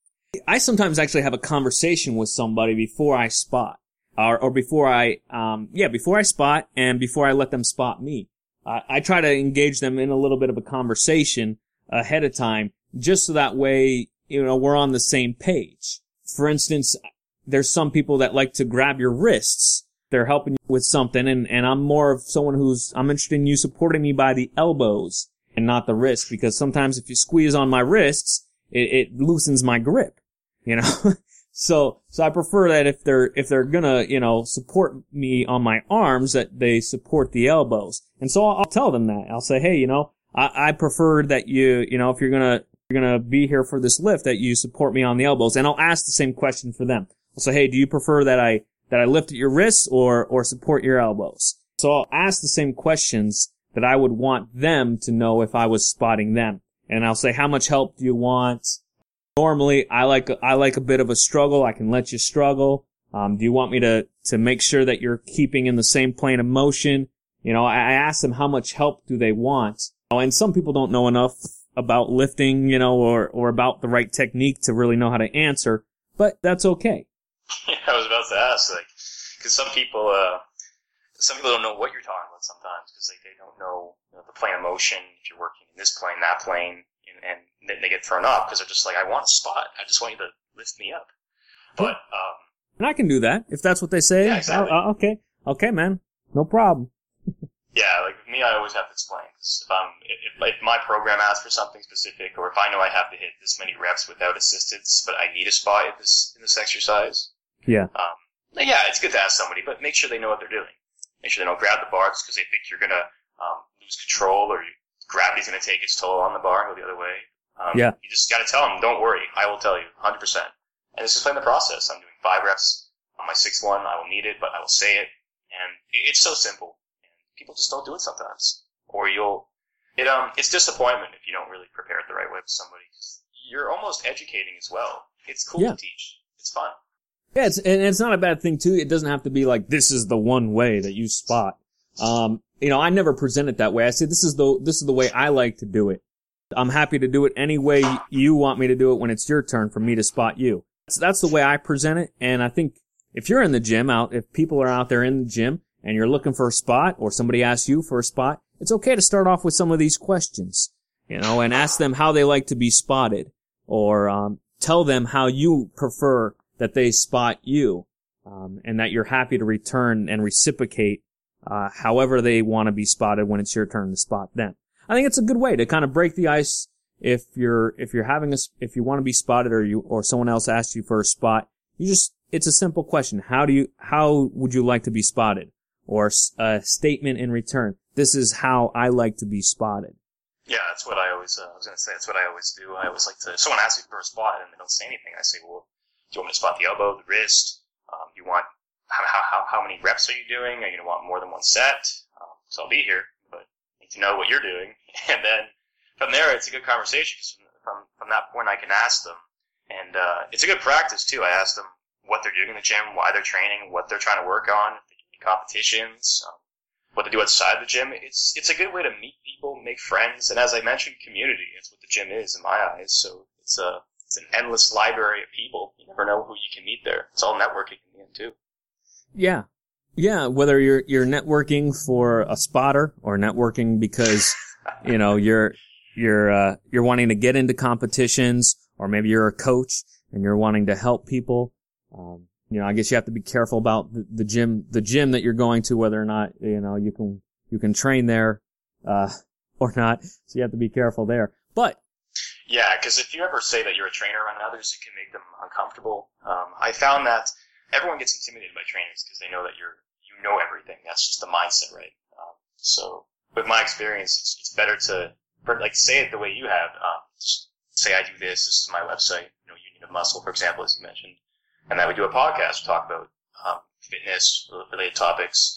I sometimes actually have a conversation with somebody before I spot. Or, or before I, um, yeah, before I spot and before I let them spot me. Uh, I try to engage them in a little bit of a conversation ahead of time, just so that way, you know, we're on the same page. For instance, there's some people that like to grab your wrists. They're helping you with something, and, and I'm more of someone who's, I'm interested in you supporting me by the elbows and not the wrist, because sometimes if you squeeze on my wrists, it, it loosens my grip, you know? So, so I prefer that if they're, if they're gonna, you know, support me on my arms, that they support the elbows. And so I'll, I'll tell them that. I'll say, hey, you know, I, I prefer that you, you know, if you're gonna, you're gonna be here for this lift, that you support me on the elbows. And I'll ask the same question for them. I'll say, hey, do you prefer that I, that I lift at your wrists or, or support your elbows? So I'll ask the same questions that I would want them to know if I was spotting them. And I'll say, how much help do you want? Normally, I like, I like a bit of a struggle. I can let you struggle. Um, do you want me to, to make sure that you're keeping in the same plane of motion? You know, I, I ask them how much help do they want. Oh, and some people don't know enough about lifting, you know, or, or about the right technique to really know how to answer, but that's okay. Yeah, I was about to ask, like, cause some people, uh, some people don't know what you're talking about sometimes, cause like, they don't know, you know, the plane of motion, if you're working in this plane, that plane. And then they get thrown off because they're just like, I want a spot. I just want you to lift me up. But, um... And I can do that, if that's what they say. Yeah, exactly. Uh, okay. Okay, man. No problem. Yeah, like, with me, I always have to explain. Cause if I'm, if, if my program asks for something specific, or if I know I have to hit this many reps without assistance, but I need a spot in this, in this exercise. Yeah. Um, yeah, it's good to ask somebody, but make sure they know what they're doing. Make sure they don't grab the bar just because they think you're gonna, um, lose control, or you gravity's going to take its toll on the bar and go the other way. Um, yeah. You just got to tell them, don't worry, I will tell you, one hundred percent. And just explain the process. I'm doing five reps on my sixth one. I will need it, but I will say it. And it's so simple. And people just don't do it sometimes. Or you'll, it, um, it's disappointment if you don't really prepare it the right way with somebody. You're almost educating as well. It's cool yeah. to teach. It's fun. Yeah, it's, and it's not a bad thing too. It doesn't have to be like, this is the one way that you spot. Um, you know, I never present it that way. I say, this is the, this is the way I like to do it. I'm happy to do it any way you want me to do it when it's your turn for me to spot you. That's, that's the way I present it. And I think if you're in the gym out, if people are out there in the gym and you're looking for a spot, or somebody asks you for a spot, it's okay to start off with some of these questions, you know, and ask them how they like to be spotted, or, um, tell them how you prefer that they spot you, um, and that you're happy to return and reciprocate Uh, however they want to be spotted when it's your turn to spot them. I think it's a good way to kind of break the ice if you're, if you're having a, if you want to be spotted, or you, or someone else asks you for a spot. You just, it's a simple question. How do you, how would you like to be spotted? Or a statement in return. This is how I like to be spotted. Yeah, that's what I always, uh, I was going to say, that's what I always do. I always like to, if someone asks me for a spot and they don't say anything, I say, well, do you want me to spot the elbow, the wrist? Um, do you want, How, how, how many reps are you doing? Are you going to want more than one set? Um, so I'll be here, but I need to know what you're doing. And then from there, it's a good conversation, because from, from, from that point, I can ask them. And, uh, it's a good practice too. I ask them what they're doing in the gym, why they're training, what they're trying to work on, if they do any competitions, um, what they do outside the gym. It's, it's a good way to meet people, make friends. And as I mentioned, community. It's what the gym is in my eyes. So it's a, it's an endless library of people. You never know who you can meet there. It's all networking in the end too. Yeah. Yeah, whether you're, you're networking for a spotter, or networking because, you know, you're, you're, uh, you're wanting to get into competitions, or maybe you're a coach and you're wanting to help people. Um, you know, I guess you have to be careful about the, the gym, the gym that you're going to, whether or not, you know, you can, you can train there, uh, or not. So you have to be careful there. But, yeah, because if you ever say that you're a trainer around others, it can make them uncomfortable. Um, I found that everyone gets intimidated by trainers because they know that you're, you know everything. That's just the mindset, right? Um, so with my experience, it's, it's better to, like, say it the way you have. Um, just say I do this, this is my website, you know, Union of Muscle, for example, as you mentioned. And then we do a podcast, we talk about, um, fitness related topics.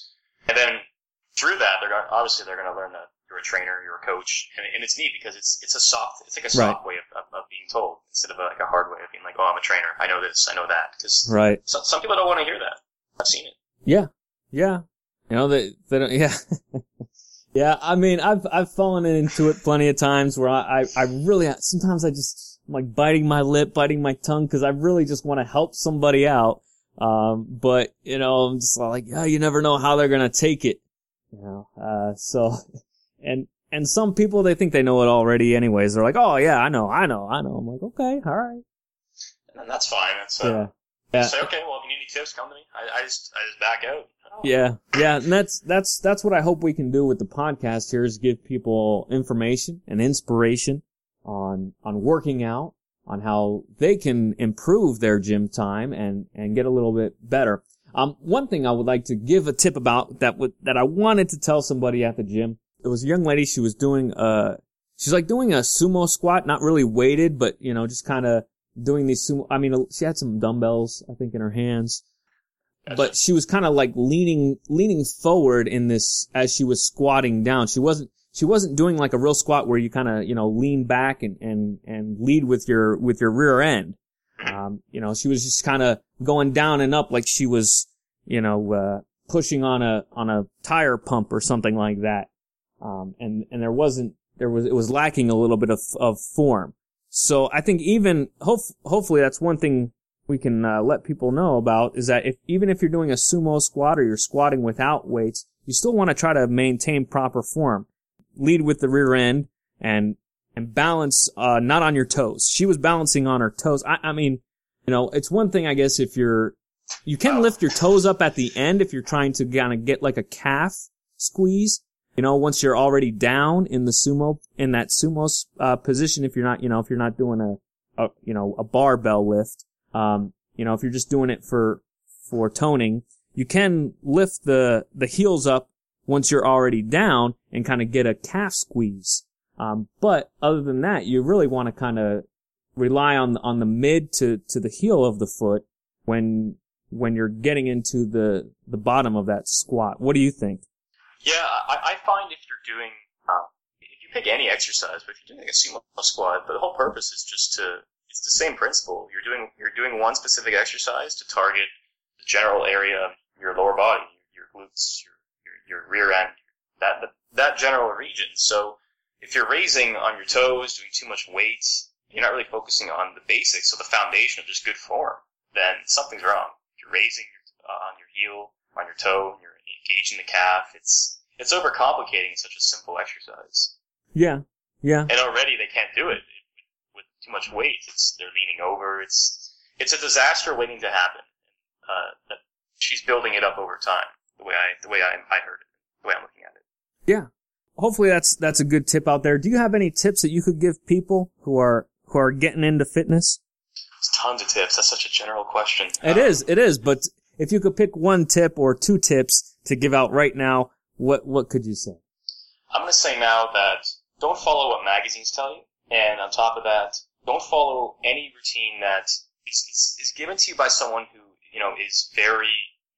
And then through that, they're gonna, obviously they're going to learn that you're a trainer, you're a coach, and, and it's neat because it's it's a soft, it's like a soft right. way of, of, of being told instead of a, like a hard way of being like, oh, I'm a trainer, I know this, I know that. Because right. so, some people don't want to hear that. I've seen it. Yeah, yeah. You know they they don't. Yeah, yeah. I mean, I've I've fallen into it plenty of times where I I, I really sometimes I just I'm like biting my lip, biting my tongue because I really just want to help somebody out. Um, but you know, I'm just like, yeah, you never know how they're gonna take it. You know, uh, so, and, and some people, they think they know it already anyways. They're like, oh yeah, I know, I know, I know. I'm like, okay, alright. And that's fine. That's, uh, yeah. yeah. Say, okay, well, if you need any tips, come to me. I, I just, I just back out. Oh. Yeah, yeah, and that's, that's, that's what I hope we can do with the podcast here is give people information and inspiration on, on working out, on how they can improve their gym time and, and get a little bit better. Um, one thing I would like to give a tip about that would, that I wanted to tell somebody at the gym. It was a young lady, she was doing, uh, she's like doing a sumo squat, not really weighted, but, you know, just kind of doing these sumo, I mean, she had some dumbbells, I think, in her hands. But she was kind of like leaning, leaning forward in this as she was squatting down. She wasn't, she wasn't doing like a real squat where you kind of, you know, lean back and, and, and lead with your, with your rear end. Um, you know, she was just kind of going down and up like she was, you know, uh, pushing on a, on a tire pump or something like that. Um, and, and there wasn't, there was, it was lacking a little bit of, of form. So I think even, hope, hopefully that's one thing we can, uh, let people know about is that if, even if you're doing a sumo squat or you're squatting without weights, you still want to try to maintain proper form. Lead with the rear end and, and balance, uh, not on your toes. She was balancing on her toes. I, I mean, you know, it's one thing, I guess, if you're, you can lift your toes up at the end if you're trying to kind of get like a calf squeeze, you know, once you're already down in the sumo, in that sumo, uh, position, if you're not, you know, if you're not doing a, a, you know, a barbell lift, um, you know, if you're just doing it for, for toning, you can lift the, the heels up once you're already down and kind of get a calf squeeze. Um, but other than that, you really want to kind of rely on the, on the mid to, to the heel of the foot when, when you're getting into the, the bottom of that squat. What do you think? Yeah, I, I find if you're doing, um, if you pick any exercise, but if you're doing like a sumo squat, the whole purpose is just to, it's the same principle. You're doing, you're doing one specific exercise to target the general area of your lower body, your glutes, your, your, your rear end, that, that, that general region. So, if you're raising on your toes, doing too much weight, you're not really focusing on the basics, so the foundation of just good form, then something's wrong. If you're raising uh, on your heel, on your toe, and you're engaging the calf, it's it's overcomplicating such a simple exercise. Yeah, yeah. And already they can't do it with, with too much weight. It's they're leaning over. It's it's a disaster waiting to happen. Uh, that she's building it up over time. The way I the way I I heard it, the way I'm looking at it. Yeah. Hopefully that's, that's a good tip out there. Do you have any tips that you could give people who are, who are getting into fitness? There's tons of tips. That's such a general question. It um, is, it is, but if you could pick one tip or two tips to give out right now, what, what could you say? I'm gonna say now that don't follow what magazines tell you, and on top of that, don't follow any routine that is, is, is given to you by someone who, you know, is very,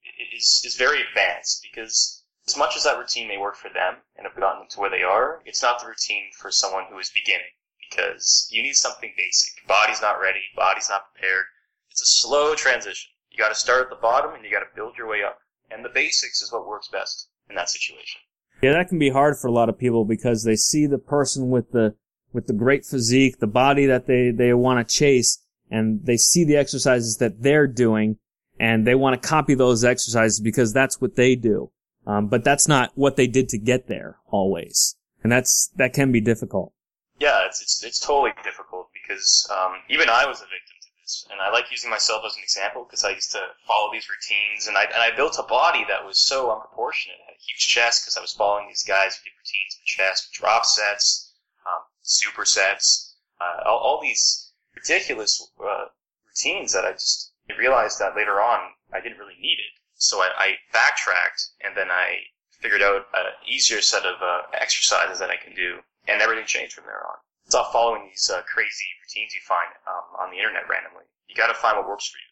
is, is very advanced, because as much as that routine may work for them and have gotten them to where they are, it's not the routine for someone who is beginning, because you need something basic. Body's not ready, body's not prepared. It's a slow transition. You gotta start at the bottom and you gotta build your way up. And the basics is what works best in that situation. Yeah, that can be hard for a lot of people because they see the person with the, with the great physique, the body that they, they want to chase, and they see the exercises that they're doing, and they want to copy those exercises because that's what they do. Um, but that's not what they did to get there always. And that's, that can be difficult. Yeah, it's, it's, it's totally difficult because, um, even I was a victim to this. And I like using myself as an example because I used to follow these routines and I, and I built a body that was so unproportionate. I had a huge chest because I was following these guys who did routines for chest, drop sets, um, supersets, uh, all, all these ridiculous, uh, routines that I just realized that later on I didn't really need it. So I, I backtracked, and then I figured out an easier set of uh, exercises that I can do, and everything changed from there on. Stop following these uh, crazy routines you find um, on the internet randomly. You got to find what works for you.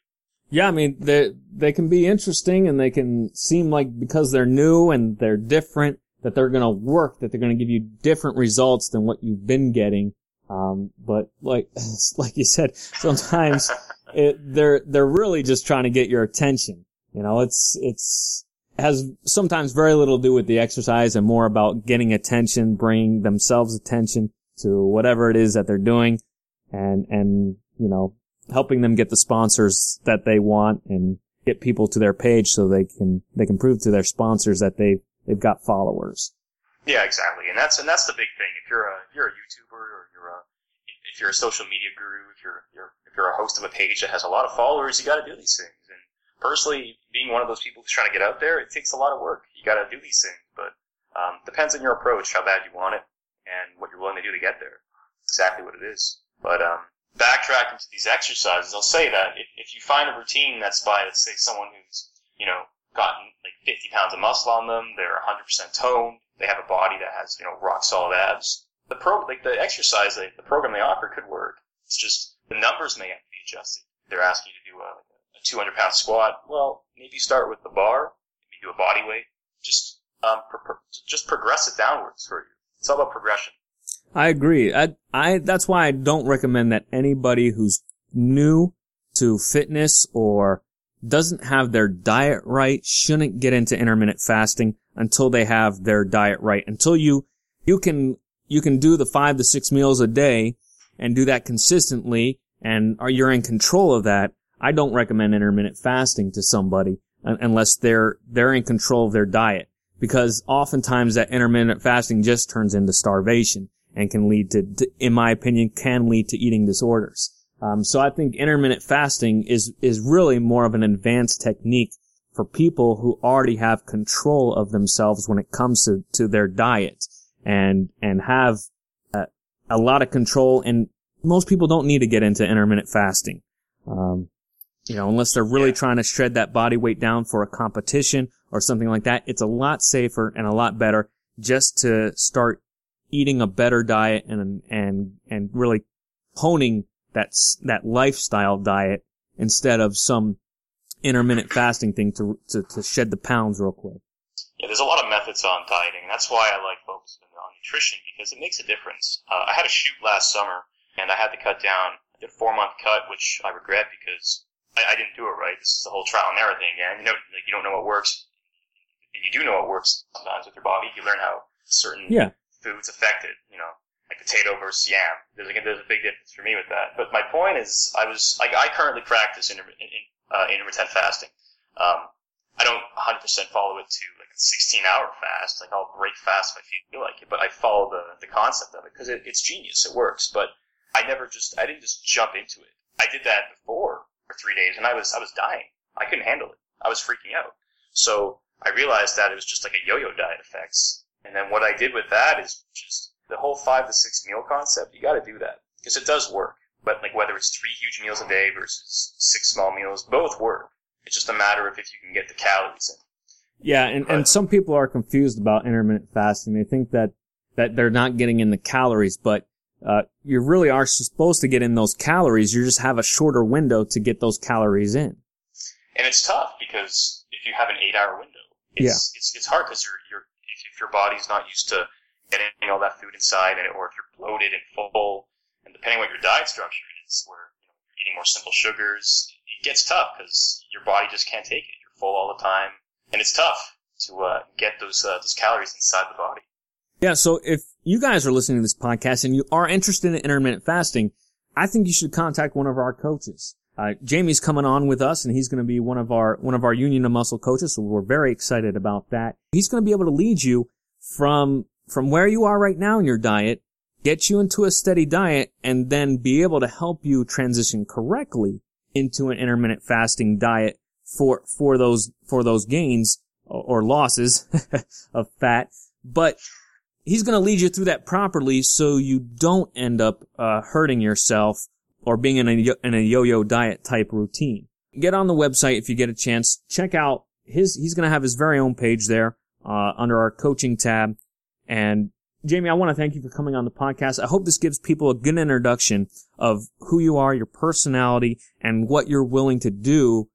Yeah, I mean, they they can be interesting and they can seem like because they're new and they're different that they're going to work, that they're going to give you different results than what you've been getting. Um, but like, like you said, sometimes it, they're, they're really just trying to get your attention. You know, it's, it's, has sometimes very little to do with the exercise and more about getting attention, bringing themselves attention to whatever it is that they're doing and, and, you know, helping them get the sponsors that they want and get people to their page so they can, they can prove to their sponsors that they've, they've got followers. Yeah, exactly. And that's, and that's the big thing. If you're a, if you're a YouTuber or you're a, if you're a social media guru, if you're, you're, if you're a host of a page that has a lot of followers, you gotta do these things. And personally, being one of those people who's trying to get out there, it takes a lot of work. You gotta do these things. But, um, depends on your approach, how bad you want it, and what you're willing to do to get there. Exactly what it is. But, um, backtracking to these exercises, I'll say that if, if you find a routine that's by, let's say, someone who's, you know, gotten like fifty pounds of muscle on them, they're one hundred percent toned, they have a body that has, you know, rock solid abs, the pro, like the exercise, the, the program they offer could work. It's just the numbers may have to be adjusted. They're asking you to do a, a two hundred pound squat. Well, maybe start with the bar, maybe do a body weight. Just, um, pro- pro- just progress it downwards for you. It's all about progression. I agree. I, I, that's why I don't recommend that anybody who's new to fitness or doesn't have their diet right shouldn't get into intermittent fasting until they have their diet right. Until you, you can, you can do the five to six meals a day and do that consistently and are, you're in control of that. I don't recommend intermittent fasting to somebody unless they're, they're in control of their diet, because oftentimes that intermittent fasting just turns into starvation and can lead to, to in my opinion, can lead to eating disorders. Um, so I think intermittent fasting is, is really more of an advanced technique for people who already have control of themselves when it comes to, to their diet and, and have a, a lot of control. And most people don't need to get into intermittent fasting. Um, you know, unless they're really trying to shred that body weight down for a competition or something like that. It's a lot safer and a lot better just to start eating a better diet and, and, and really honing that's, that lifestyle diet instead of some intermittent fasting thing to, to, to shed the pounds real quick. Yeah, there's a lot of methods on dieting. That's why I like focusing on nutrition, because it makes a difference. Uh, I had a shoot last summer and I had to cut down. I did a four month cut, which I regret because I, I didn't do it right. This is the whole trial and error thing again. You know, like you don't know what works, and you do know what works sometimes with your body. You learn how certain yeah. foods affect it, you know. Like potato versus yam. There's a, there's a big difference for me with that. But my point is, I was, like, I currently practice inter, in, uh, intermittent fasting. Um, I don't one hundred percent follow it to, like, a sixteen hour fast. Like, I'll break fast if I feel like it, but I follow the, the concept of it, because it, it's genius. It works. But I never just, I didn't just jump into it. I did that before for three days, and I was, I was dying. I couldn't handle it. I was freaking out. So I realized that it was just like a yo-yo diet effects. And then what I did with that is just, the whole five to six meal concept, you gotta do that. Because it does work. But like whether it's three huge meals a day versus six small meals, both work. It's just a matter of if you can get the calories in. Yeah, and, but, and some people are confused about intermittent fasting. They think that, that they're not getting in the calories, but, uh, you really are supposed to get in those calories. You just have a shorter window to get those calories in. And it's tough because if you have an eight hour window, it's, yeah. it's, it's hard because you're, you're, if, if your body's not used to getting all that food inside, and or if you're bloated and full, and depending on what your diet structure is, where you know, you're eating more simple sugars, it gets tough because your body just can't take it. You're full all the time, and it's tough to uh, get those uh, those calories inside the body. Yeah, so if you guys are listening to this podcast and you are interested in intermittent fasting, I think you should contact one of our coaches. Uh, Jamie's coming on with us, and he's going to be one of our one of our Union of Muscle coaches, so we're very excited about that. He's going to be able to lead you from from where you are right now in your diet, get you into a steady diet, and then be able to help you transition correctly into an intermittent fasting diet for, for those, for those gains or losses of fat. But he's going to lead you through that properly so you don't end up, uh, hurting yourself or being in a, in a yo-yo diet type routine. Get on the website if you get a chance. Check out his, he's going to have his very own page there, uh, under our coaching tab. And Jamie, I want to thank you for coming on the podcast. I hope this gives people a good introduction of who you are, your personality, and what you're willing to do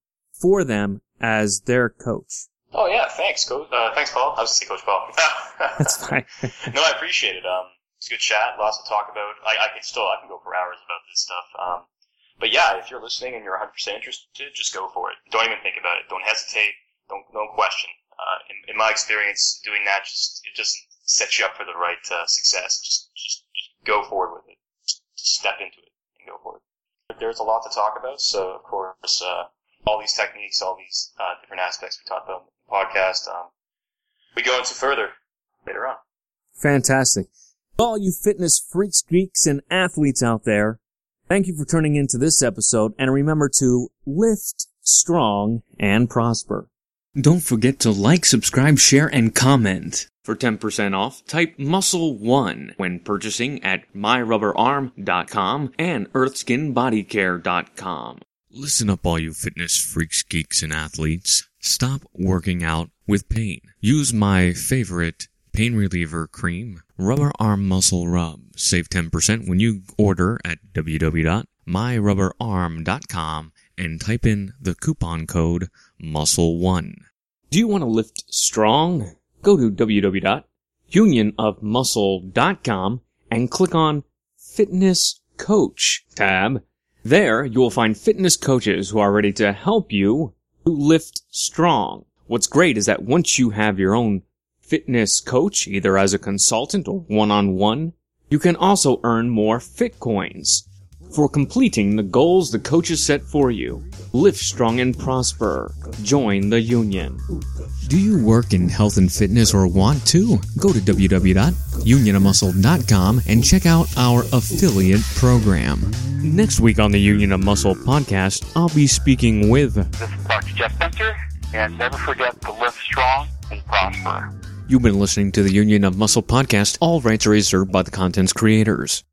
for them as their coach. Oh yeah, thanks, Coach. Uh, thanks, Paul. I was going to say Coach Paul. That's fine. No, I appreciate it. Um, it's a good chat. Lots to talk about. I, I can still, I can go for hours about this stuff. Um, but yeah, if you're listening and you're one hundred percent interested, just go for it. Don't even think about it. Don't hesitate. Don't, don't question. Uh, in, in my experience, doing that just, it just sets you up for the right, uh, success. Just, just, just go forward with it. Just step into it and go for it. There's a lot to talk about, so of course, uh, all these techniques, all these, uh, different aspects we talked about in the podcast, um, we go into further later on. Fantastic. All you fitness freaks, geeks, and athletes out there, thank you for tuning into this episode, and remember to lift strong and prosper. Don't forget to like, subscribe, share, and comment. For ten percent off, type muscle one when purchasing at my rubber arm dot com and earth skin body care dot com. Listen up, all you fitness freaks, geeks, and athletes. Stop working out with pain. Use my favorite pain reliever cream, Rubber Arm Muscle Rub. Save ten percent when you order at w w w dot my rubber arm dot com and type in the coupon code muscle one. Do you want to lift strong? Go to w w w dot union of muscle dot com and click on Fitness Coach tab. There, you will find fitness coaches who are ready to help you to lift strong. What's great is that once you have your own fitness coach, either as a consultant or one-on-one, you can also earn more Fitcoins for completing the goals the coaches set for you. Live strong and prosper. Join the union. Do you work in health and fitness or want to? Go to w w w dot union of muscle dot com and check out our affiliate program. Next week on the Union of Muscle podcast, I'll be speaking with... This is Doctor Jeff Spencer, and never forget to live strong and prosper. You've been listening to the Union of Muscle podcast. All rights are reserved by the content's creators.